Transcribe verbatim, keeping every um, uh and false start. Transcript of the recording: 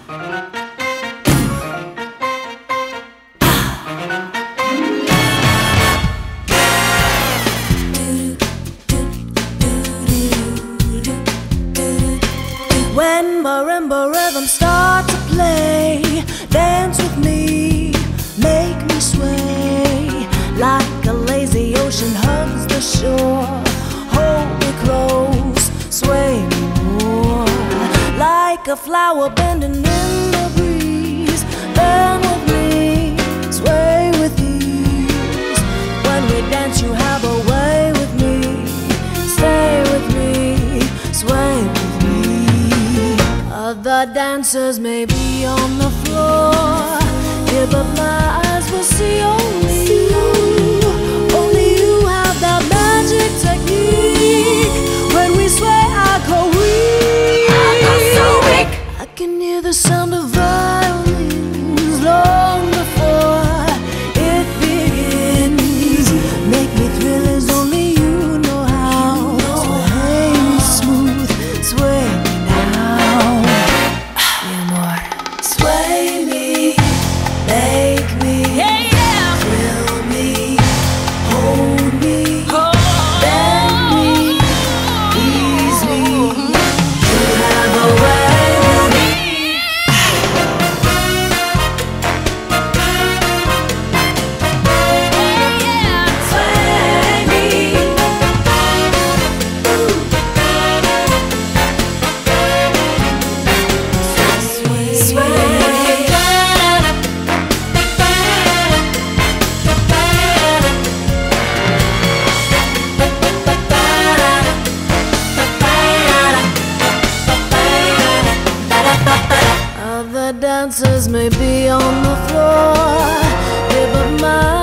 When marimba rhythms start to play, dance with me, make me sway. Like a lazy ocean hugs the shore, hold me close, sway me more. Like a flower bending in the breeze, bend with me, sway with ease. When we dance you have a way with me, stay with me, sway with me. Other dancers may be on the floor, yeah, but my eyes will see only you. Only you have that magic technique. When we sway, I go weak. I go so weak. I can hear the sound of violins long before it begins. Make me thrill as only you know how. Sway me smooth, sway me now. Sway me, make me, yeah, yeah. Thrill me, hold me, oh. Bend me, ease me. You have a way with me. Yeah, yeah. Sway me, sway, sway. Other dancers may be on the floor, yeah, but my